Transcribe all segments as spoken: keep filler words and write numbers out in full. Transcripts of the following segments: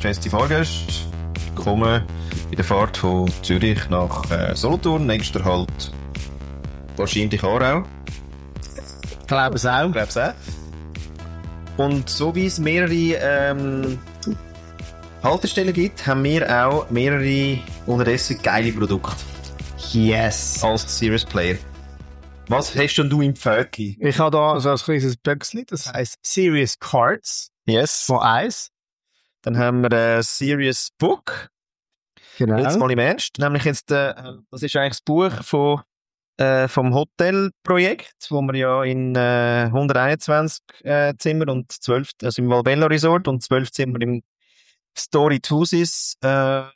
geschätzte Fahrgäste, willkommen bei der Fahrt von Zürich nach äh, Solothurn, nächster Halt wahrscheinlich Aarau. Ich glaube es auch. Ich glaube es auch. Und so wie es mehrere ähm, Haltestellen gibt, haben wir auch mehrere unterdessen geile Produkte. Yes. Als Serious Player. Was hast denn du im Pfötchen? Ich habe da so ein kleines Büchsli, das heisst Serious Cards Yes. von eins. Dann haben wir ein Serious Book. Genau. Jetzt mal im Ernst. Nämlich jetzt, äh, das ist eigentlich das Buch von, äh, vom Hotelprojekt, wo wir ja in äh, hunderteinundzwanzig äh, Zimmer und zwölf, also im Valbella Resort und zwölf Zimmer im Story Houses äh, haben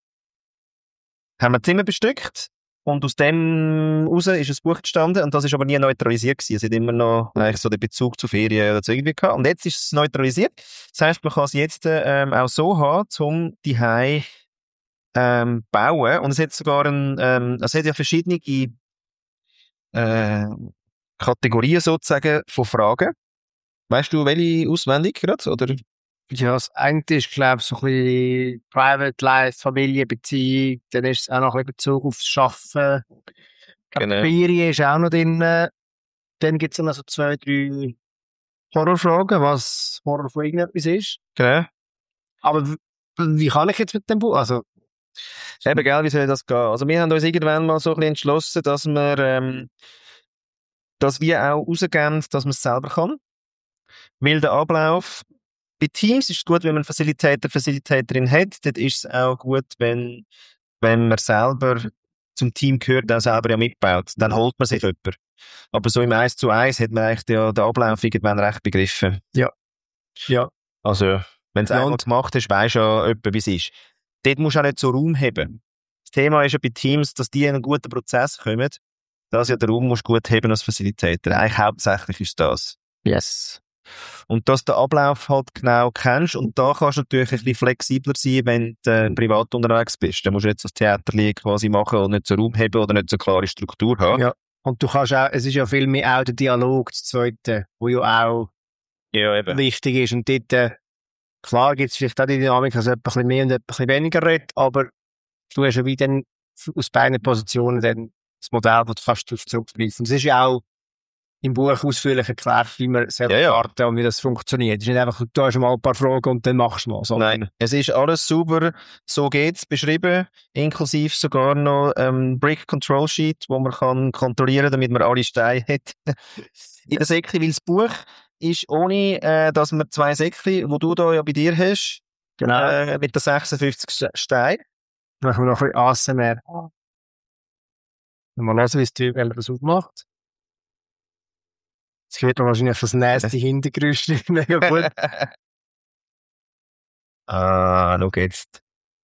wir Zimmer bestückt. Und aus dem raus ist ein Buch entstanden und das ist aber nie neutralisiert gewesen. Es hat immer noch eigentlich so den Bezug zu Ferien oder so irgendwie gehabt. Und jetzt ist es neutralisiert. Das heisst, man kann es jetzt ähm, auch so haben, um die Hause ähm, bauen. Und es hat sogar ein, ähm, es hat ja verschiedene äh, Kategorien sozusagen von Fragen. Weißt du, welche auswendig gerade? Oder? Ja, das eine ist, glaube ich, so ein bisschen Private Life, Familienbeziehung, dann ist es auch noch ein bisschen Bezug aufs Arbeiten. Genau. Ferien ist auch noch drin. Dann gibt es noch so zwei, drei Horrorfragen, was Horror von irgendetwas ist. Genau. Aber w- wie kann ich jetzt mit dem Buch? Also, Eben, gell, wie soll das gehen? Also wir haben uns irgendwann mal so ein bisschen entschlossen, dass wir, ähm, dass wir auch rausgeben, dass man es selber kann. Weil der Ablauf, bei Teams ist es gut, wenn man einen Facilitator, Facilitatorin hat. Dort ist es auch gut, wenn, wenn man selber zum Team gehört, auch selber ja mitbaut. Dann holt man sich jemanden. Aber so im eins zu eins hat man eigentlich den, den Ablauf irgendwann recht begriffen. ja. Ja. Also, wenn es Ja, einmal und- gemacht hast, weisst du ja etwa, wie es ist. Dort musst du auch nicht so Raum haben. Das Thema ist ja bei Teams, dass die in einen guten Prozess kommen, dass ja der Raum musst du gut haben als Facilitator. Eigentlich hauptsächlich ist das. Yes. Und dass du den Ablauf halt genau kennst und da kannst du natürlich ein bisschen flexibler sein, wenn du äh, privat unterwegs bist. Da musst du jetzt das Theaterli quasi machen und nicht so Raum haben oder nicht so klare Struktur haben. Ja. Und du kannst auch, es ist ja viel mehr auch der Dialog, das Zweite, wo ja auch Ja, eben. wichtig ist. Und dort, äh, klar gibt es vielleicht auch die Dynamik, dass jemand ein bisschen mehr und jemand ein bisschen weniger redet, aber du hast ja wie dann aus beiden Positionen dann das Modell, das du kannst darauf zurückgreifen. Das ist ja auch im Buch ausführlich erklärt, wie man selber Ja, ja. starten und wie das funktioniert. Es ist nicht einfach, du hast mal ein paar Fragen und dann machst du mal. sondern- Nein, es ist alles sauber, so geht's, beschrieben, inklusive sogar noch ähm, Brick Control Sheet, wo man kann kontrollieren, damit man alle Steine hat. In der Säckchen, weil das Buch ist ohne, äh, dass man zwei Säckchen, die du da ja bei dir hast, Genau. äh, mit den sechsundfünfzig Steinen. Dann machen wir noch ein bisschen A S M R. Mal hören, wie es die Typ das aufmacht. Jetzt hört man wahrscheinlich das nächste Hintergrund mega gut. Ah, schau jetzt.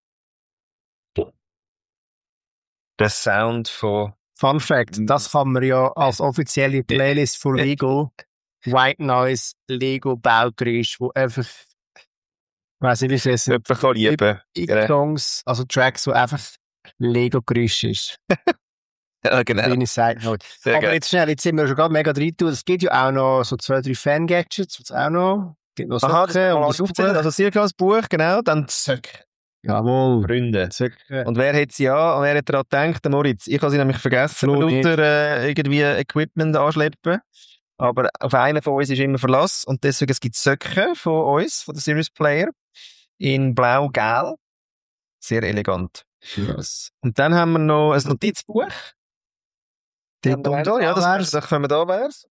Der Sound von... Fun Fact, das kann man ja als offizielle Playlist von Lego White Noise Lego Baugeräusch, wo einfach, ich weiss nicht, wie viel es sind, Jemand kann lieben. x Songs, also Tracks, wo einfach Lego Geräusch ist. Ja, genau. Kleine Side Note. Sehr Aber geil. jetzt schnell, jetzt sind wir schon gerade mega drin. Es gibt ja auch noch so zwei, drei Fan-Gadgets, was auch noch. Es gibt noch Aha, das Socken kann man und alles aufzählen. Also sehr klares Buch, genau. Dann Zöck. Jawohl. Freunde. Socken. Und wer hat sie an? Und wer hat daran gedacht? Der Moritz. Ich habe sie nämlich vergessen, Flo nicht. lauter äh, irgendwie Equipment anschleppen. Aber auf einen von uns ist immer Verlass. Und deswegen es gibt Söcke von uns, von der Serious Player, in blau-gel. Sehr elegant. Yes. Und dann haben wir noch ein Notizbuch. Dort Da, unten ja, das, wär's. das können wir da wär's.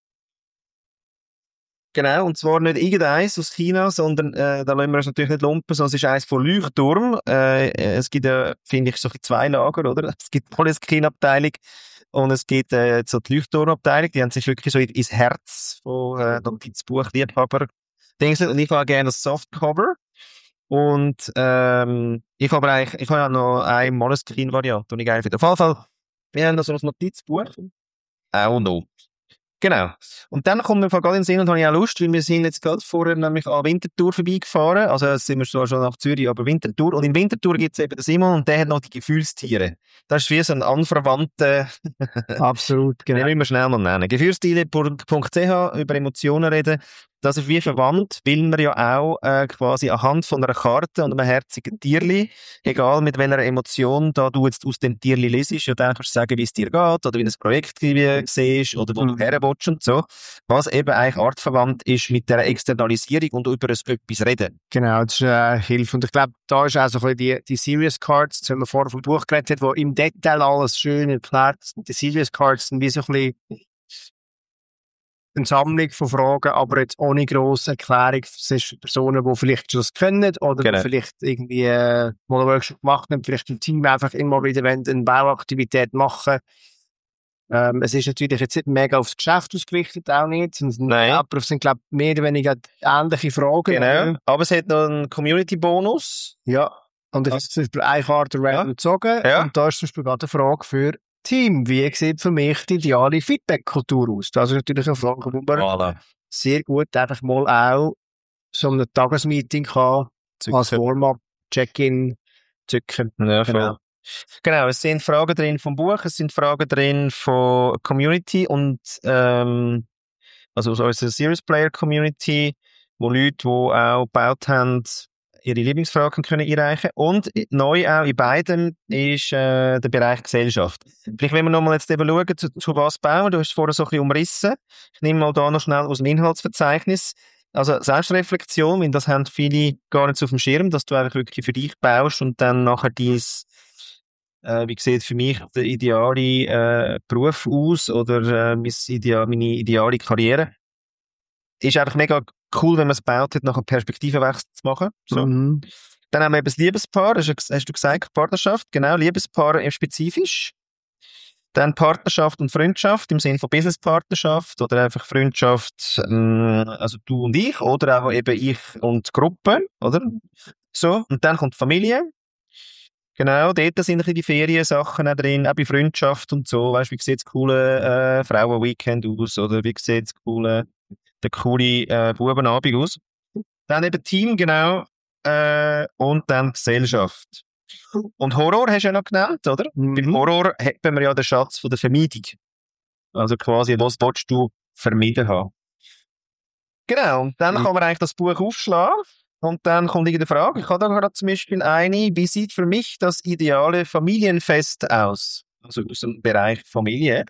Genau, und zwar nicht irgendeins aus China, sondern äh, da lassen wir uns natürlich nicht lumpen, sondern es ist eins von Leuchtturm. Äh, es gibt ja, finde ich, so ein bisschen zwei Lager, oder? Es gibt die Moleskine-Abteilung und es gibt äh, so die Leuchtturm-Abteilung, die haben sich wirklich so ins Herz von äh, Notizbuch, Liebhaber. Dings. Und ich habe gerne das Softcover. Und ähm, ich habe eigentlich, ich habe ja noch eine Moleskine-Variante, die ich geil finde. Auf jeden Fall, wir haben da so ein Notizbuch. Auch noch. Genau. Und dann kommt mir gerade in den Sinn und habe ich auch Lust, weil wir sind jetzt gerade vorher nämlich an Winterthur vorbeigefahren. Also jetzt sind wir zwar schon nach Zürich, aber Winterthur. Und in Winterthur gibt es eben den Simon und der hat noch die Gefühlstiere. Das ist wie so ein anverwandter... Absolut, Den genau. müssen wir schnell noch nennen. Gefühlstiere punkt c h, über Emotionen reden. das ist wie verwandt, weil man ja auch äh, quasi anhand von einer Karte und einem herzigen Tierli, egal mit welcher Emotion da du jetzt aus dem Tierli lesest, ja dann kannst du sagen, wie es dir geht oder wie das Projekt wie siehst oder wo Mhm. du herwillst und so. Was eben eigentlich artverwandt ist mit der Externalisierung und über ein etwas reden. Genau, das ist äh, Hilfe. Und ich glaube, da ist auch so ein bisschen die, die Serious Cards, das haben wir vorher vom Buch geredet, hat, wo im Detail alles schön erklärt sind. Die Serious Cards sind wie so ein bisschen eine Sammlung von Fragen, aber jetzt ohne grosse Erklärung. Das ist für Personen, die vielleicht schon das können oder Genau. die vielleicht irgendwie äh, mal einen Workshop gemacht haben, vielleicht im Team einfach immer wieder wollen, eine Bauaktivität machen. Ähm, es ist natürlich jetzt nicht mega aufs Geschäft ausgerichtet, auch nicht. Es sind, Nein. aber es sind, glaube ich, mehr oder weniger ähnliche Fragen. Genau. Aber es hat noch einen Community-Bonus. Ja. Und es ist zum Beispiel eine Karte random gezogen. Ja. Und da ist zum Beispiel gerade eine Frage für Team. Wie sieht für mich die ideale Feedback-Kultur aus? Das ist natürlich eine Frage, die man Voilà. sehr gut einfach mal auch so ein Tagesmeeting kann, als Zücken. Warm-up, Check-in, zücken. Ja, voll. Genau. Genau, es sind Fragen drin vom Buch, es sind Fragen drin von Community und ähm, also aus unserer Serious Player Community, wo Leute, die auch gebaut haben, ihre Lieblingsfragen können einreichen. Und neu auch in beiden ist äh, der Bereich Gesellschaft. Vielleicht wenn wir nochmal jetzt eben schauen, zu, zu was bauen. Du hast es vorher so ein bisschen umrissen. Ich nehme mal da noch schnell aus dem Inhaltsverzeichnis. Also Selbstreflexion, weil das haben viele gar nicht so auf dem Schirm, dass du einfach wirklich für dich baust und dann nachher dies Äh, wie sieht für mich der ideale äh, Beruf aus oder äh, mein Ideal, meine ideale Karriere? Ist einfach mega cool, wenn man es baut hat, nach einem Perspektivenwechsel zu machen. So. Mhm. Dann haben wir eben das Liebespaar, das hast, hast du gesagt, Partnerschaft, genau, Liebespaar im spezifisch. Dann Partnerschaft und Freundschaft im Sinne von Businesspartnerschaft oder einfach Freundschaft, ähm, also du und ich oder auch eben ich und Gruppe, oder? So. Und dann kommt Familie. Genau, dort sind ein bisschen die Feriensachen auch drin, auch bei Freundschaft und so. Weißt du, wie sieht das coole äh, Frauen-Weekend aus? Oder wie sieht das coole, der coole äh, Bubenabend aus? Dann eben Team, genau. Äh, und dann Gesellschaft. Und Horror hast du ja noch genannt, oder? Mhm. Beim Horror haben wir ja den Schatz von der Vermeidung. Also quasi, was willst du vermeiden haben? Genau, und dann Mhm. kann man eigentlich das Buch aufschlagen. Und dann kommt irgendeine Frage. Ich habe da gerade zum Beispiel eine, wie sieht für mich das ideale Familienfest aus? Also aus dem Bereich Familie.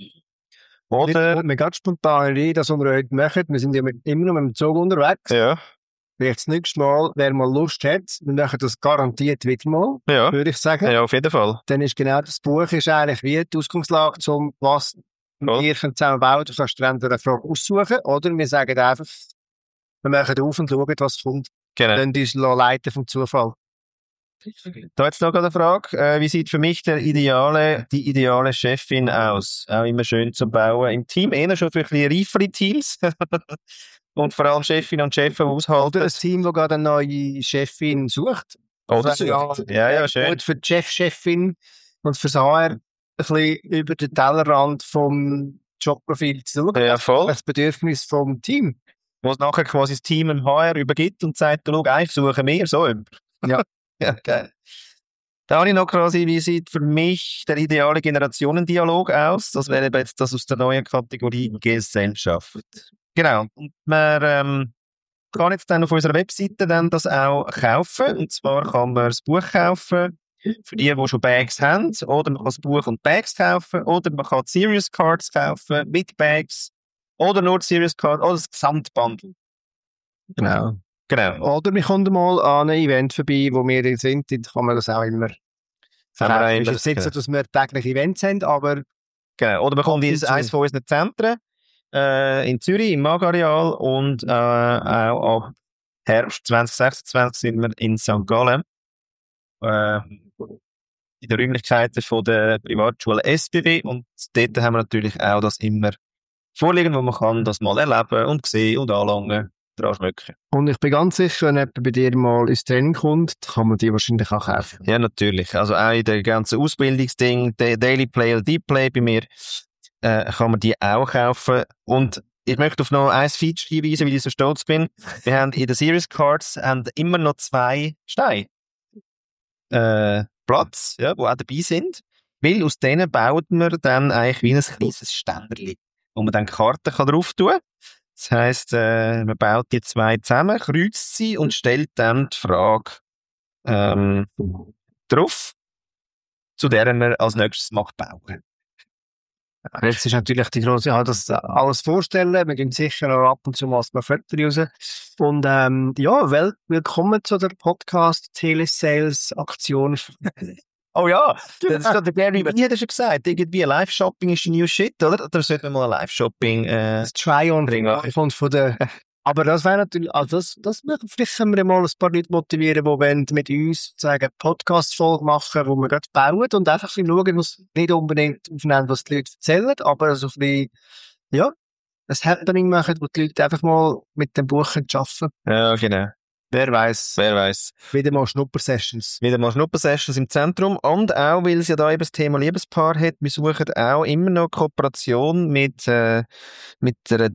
Oder? Kommt mir ganz spontan rein, das, was wir heute machen. Wir sind ja mit, immer noch mit dem Zug unterwegs. Ja. Vielleicht das nächste Mal, wer mal Lust hat, wir machen das garantiert wieder mal, Ja. würde ich sagen. Ja, auf jeden Fall. Dann ist genau das Buch ist eigentlich wie die Ausgangslage, zum was Cool. wir zusammen bauen. Du kannst dir entweder eine Frage aussuchen oder wir sagen einfach, wir machen auf und schauen, was kommt. Genau. Dann uns leiten vom Zufall. Da jetzt noch eine Frage. Äh, wie sieht für mich der ideale, die ideale Chefin aus? Auch immer schön zu bauen. Im Team eher schon für ein bisschen reifere Teams. Und vor allem Chefin und Chefin aushalten. Oder ein Team, das gerade eine neue Chefin sucht. Oder Also, sucht. Ja, ja, schön. Gut für die Chef-Chefin und fürs H R ein bisschen über den Tellerrand vom Jobprofil zu schauen. Ja, voll. Das Bedürfnis vom Team. Wo es nachher quasi das Team im H R übergibt und sagt, schau, eigentlich suchen wir so jemanden. Ja. Ja, geil. Da habe ich noch quasi, wie sieht für mich der ideale Generationendialog aus? Das wäre jetzt das aus der neuen Kategorie Gesellschaft. Genau. Und man ähm, kann jetzt dann auf unserer Webseite dann das auch kaufen. Und zwar kann man das Buch kaufen für die, die schon Bags haben. Oder man kann das Buch und Bags kaufen. Oder man kann die Serious Cards kaufen mit Bags. Oder nur die Serious Cards. Oder das Gesamtbundle. Genau. Genau. Oder wir kommen mal an ein Event vorbei, wo wir sind, dann kann man das auch immer Haben wir auch verkaufen. immer, Es ist jetzt so, dass wir täglich Events haben, aber Genau. Oder man kommt in eines von unseren Zentren äh, in Zürich, im Magareal und äh, auch ab Herbst zwanzig sechsundzwanzig sind wir in Sankt Gallen äh, in den Räumlichkeiten von der Privatschule S B W und dort haben wir natürlich auch das immer vorliegen, wo man kann das mal erleben und sehen und anlangen, dran schmücken. und ich bin ganz sicher, wenn jemand bei dir mal ins Training kommt, kann man die wahrscheinlich auch kaufen. Ja, natürlich. Also auch in der ganzen Ausbildungsding, der Daily Play oder Deep Play bei mir, äh, kann man die auch kaufen. Und ich möchte auf noch ein Feature hinweisen, weil ich so stolz bin. Wir haben in den Series Cards haben immer noch zwei Steine. Äh, Platz, ja, die auch dabei sind. Weil aus denen baut man dann eigentlich wie ein kleines Ständerli, wo man dann Karten kann drauf tun kann. Das heisst, äh, man baut die zwei zusammen, kreuzt sie und stellt dann die Frage ähm, drauf, zu der man als nächstes macht bauen. Jetzt ist natürlich die grosse, ja, das alles vorstellen. Wir gehen sicher noch ab und zu mal ein Fotos raus. Und, ähm, ja, wel willkommen zu der Podcast-Telesales-Aktion. Oh ja, das ist gerade der Gary Vee hat ja schon gesagt, irgendwie Live-Shopping ist the new shit, oder? Da sollten wir mal ein Live-Shopping, äh, Das Try-on bringen. von, von der, aber das wäre natürlich, also das, das, vielleicht können wir mal ein paar Leute motivieren, die wollen mit uns sagen, Podcast-Folge machen, wo wir gerade bauen und einfach ein bisschen schauen, was nicht unbedingt aufnehmen, was die Leute erzählen, aber so ein bisschen, ja, ein Happening machen, wo die Leute einfach mal mit dem Buch arbeiten können. Ja, genau. Wer weiss. Wer weiss. Wieder mal Schnupper-Sessions. Wieder mal Schnupper-Sessions im Zentrum. Und auch, weil es ja da eben das Thema Liebespaar hat, wir suchen auch immer noch Kooperation mit, äh, mit einer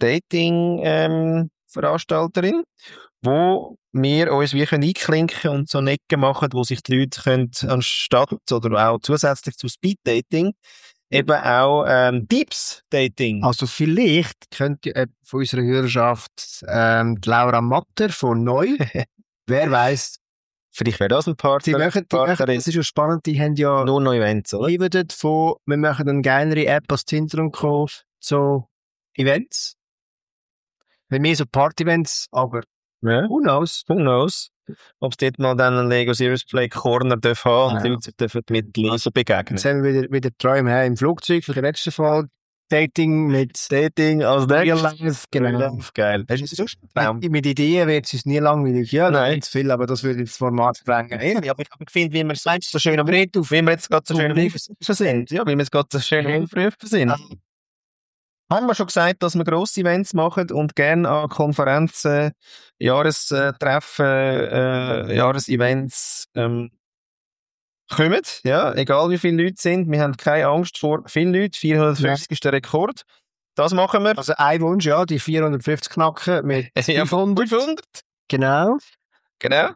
Dating-Veranstalterin, wo wir uns wie können einklinken und so Ecken machen, wo sich die Leute können, anstatt oder auch zusätzlich zu Speed-Dating eben auch ähm, Deeps-Dating. Also vielleicht könnte äh, von unserer Hörerschaft ähm, die Laura Matter von Neu, wer weiss, Vielleicht wäre das ein Partner. die möchten, die möchten, das ist ja spannend, die haben ja nur noch Events, oder? die würden von, wir machen eine geilere App als Tinder und Co. so Events. Nicht mehr so Party-Events, aber Ja. who knows? Who knows? Ob es dort mal dann einen Lego Serious Play Corner darf haben und die Ja. Leute dürfen mit Lesen begegnen. Jetzt haben wir wieder, wieder Träume haben im Flugzeug, für den letzten Fall. Dating mit Dating als Real nächstes. Life, genau. Geil. Hast du so Traum. mit, mit Ideen wird es uns nie langweilig. Ja, Nein. nicht zu viel, aber das würde das Format sprengen. Ja, aber ich finde, wie wir es so schön am Reden auf, wie wir jetzt gerade so schön am Prüfen sind. Ja, wie wir jetzt gerade so schön am Prüfen sind. Haben wir schon gesagt, dass wir grosse Events machen und gerne an Konferenzen, Jahrestreffen, äh, Jahresevents ähm, kommen. Ja, egal wie viele Leute sind. Wir haben keine Angst vor vielen Leuten. vierhundertfünfzig ist der Rekord. Das machen wir. Also ein Wunsch, ja, die vierhundertfünfzig knacken mit Ja, fünfhundert. fünfhundert. Genau. Genau.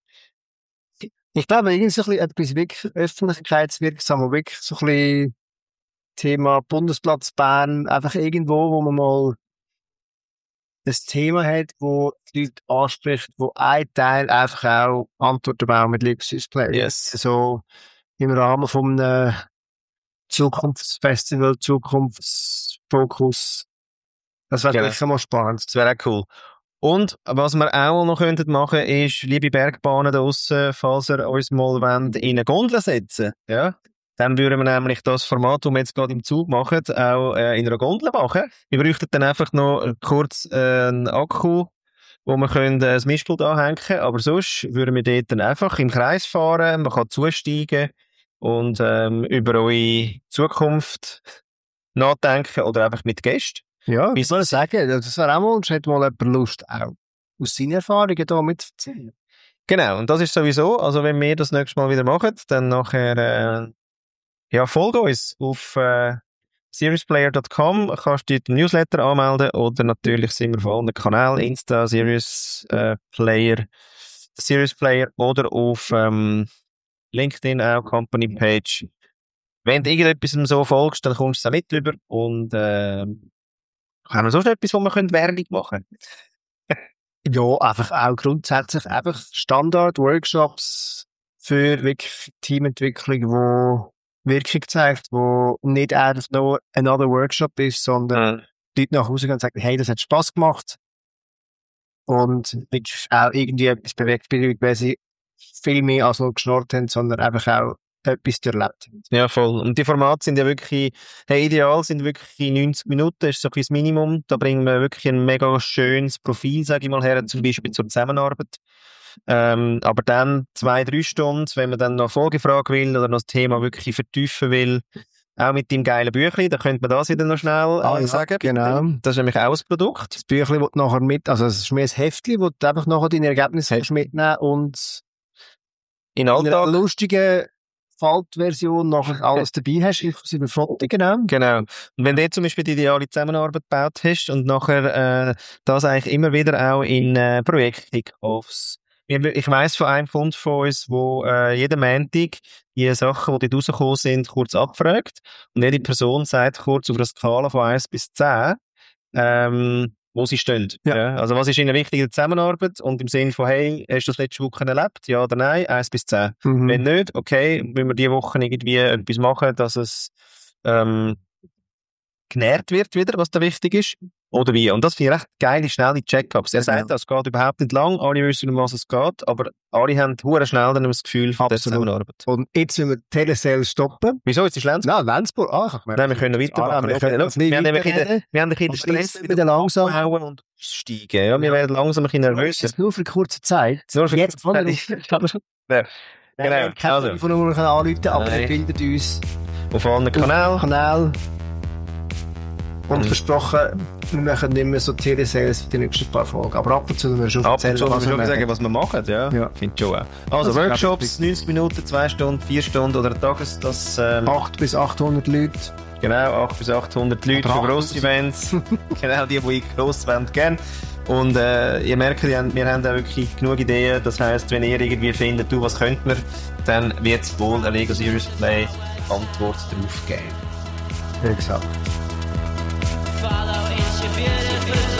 Ich glaube, irgendwie so ein bisschen etwas wirklich öffentlichkeitswirksam, wo wirklich so ein bisschen Thema Bundesplatz Bern, einfach irgendwo, wo man mal das Thema hat, wo die Leute anspricht, wo ein Teil einfach auch Antworten bauen mit Liebesdisplay. Yes. So im Rahmen von einem Zukunftsfestival, Zukunftsfokus. Das wäre Genau. wirklich mal spannend. Das wäre auch cool. Und was wir auch noch könnten machen, ist, liebe Bergbahnen da draussen, falls ihr uns mal wollt, in eine Gondel setzen, ja, dann würden wir nämlich das Format, das wir jetzt gerade im Zug machen, auch äh, in einer Gondel machen. Wir bräuchten dann einfach noch kurz äh, einen Akku, wo wir können, äh, das Mischpult anhängen, aber sonst würden wir dort dann einfach im Kreis fahren, man kann zusteigen und ähm, über eure Zukunft nachdenken oder einfach mit Gästen. Ja, Wie ich würde sagen, das wäre auch mal, es hätte mal jemand Lust, auch aus seinen Erfahrungen da mitzuerzählen. Genau, und das ist sowieso, also wenn wir das nächste Mal wieder machen, dann nachher, äh, ja, folge uns auf äh, serious-player dot com, kannst du den Newsletter anmelden oder natürlich sind wir auf allen Kanälen, Insta, Serious äh, Player, Serious Player oder auf ähm, LinkedIn auch, Company Page. Wenn du irgendetwas so folgst, dann kommst du es auch mit rüber und äh, haben wir sonst etwas, wo wir können Werbung machen können? Ja, einfach auch grundsätzlich einfach Standard-Workshops für wirklich Teamentwicklung, wo Wirkung zeigt, wo nicht einfach nur another Workshop ist, sondern Mhm. die Leute nach Hause gehen und sagen, hey, das hat Spass gemacht. Und wirklich auch irgendwie etwas bewegt, weil sie viel mehr als nur geschnurrt haben, sondern einfach auch etwas erlebt haben. Ja, voll. Und die Formate sind ja wirklich, hey, ideal sind wirklich neunzig Minuten, ist so ein bisschen das Minimum. Da bringen wir wirklich ein mega schönes Profil, sage ich mal, her, zum Beispiel zur Zusammenarbeit. Ähm, aber dann zwei, drei Stunden, wenn man dann noch Folgefrage will oder noch das Thema wirklich vertiefen will, auch mit dem geilen Büchlein, dann könnte man das wieder noch schnell äh, Ah, ja, sagen. genau. Das ist nämlich auch ein Produkt. Das Büchlein, das du nachher mit, also es ist mehr ein Heftchen, wo du einfach nachher deine Ergebnisse kannst mitnehmen und In in einer Alltag. lustigen Faltversion nachher alles dabei hast, inklusive Foto, genau. Genau. Und wenn du zum Beispiel die ideale Zusammenarbeit gebaut hast und nachher äh, das eigentlich immer wieder auch in äh, Projekte aufs. Ich weiss von einem Kunden von uns, wo äh, jeden Montag die Sachen, die dort rausgekommen sind, kurz abfragt und jede Person sagt kurz auf einer Skala von eins bis zehn, ähm, wo sie stehen. Ja. Ja. Also was ist ihnen wichtig in der Zusammenarbeit und im Sinne von, hey, hast du das letzte Woche erlebt? Ja oder nein? Eins bis zehn. Mhm. Wenn nicht, okay, müssen wir diese Woche irgendwie etwas machen, dass es ähm, genährt wird wieder, was da wichtig ist. Oder wie? Und das finde ich recht geile, schnelle Check-ups. Er sagt, Ja. es geht überhaupt nicht lang, alle wissen, um was es geht, aber alle haben hure schnell dann das Gefühl von der Absolut. Zusammenarbeit. Und jetzt müssen wir Telesales stoppen. Wieso? Jetzt ist Lenzburg? Nein, Lenzburg. Ah, ich hab gemerkt. Nein, wir können noch weitermachen. Ah, wir können wir, noch ein bisschen wir haben nämlich weiterreden. in der- wir haben ein bisschen den Aber jetzt Stress wieder langsam. abbauen und steigen. Ja, wir werden langsam ein bisschen nervös. Jetzt nur für kurze Zeit. Nur für Jetzt kurze von Zeit. der Ja, Genau. genau. Keine Also, Telefonnummer können anrufen, aber Nein. ihr findet uns auf allen auf Kanälen. Kanal. Und Mhm. versprochen, wir machen nicht mehr so Telesales für die nächsten paar Folgen. Aber ab und zu müssen wir schon Ab und zu erzählen, müssen wir schon machen. sagen, was wir machen. Ja, Ja. finde ich schon auch. Also, Das Workshops, neunzig Minuten, zwei Stunden, vier Stunden oder Tages, das, ähm, acht bis achthundert Leute. genau, achthundert bis achthundert Leute Oder für achthundert. grosse Events. Genau, die, die gross wollen, gerne. Und, äh, ihr merkt, wir haben, wir haben auch wirklich genug Ideen. Das heisst, wenn ihr irgendwie findet, du, was könnt wir, dann wird es wohl eine Lego Serious Play Antwort darauf geben. Exakt. Follow, it's your beautiful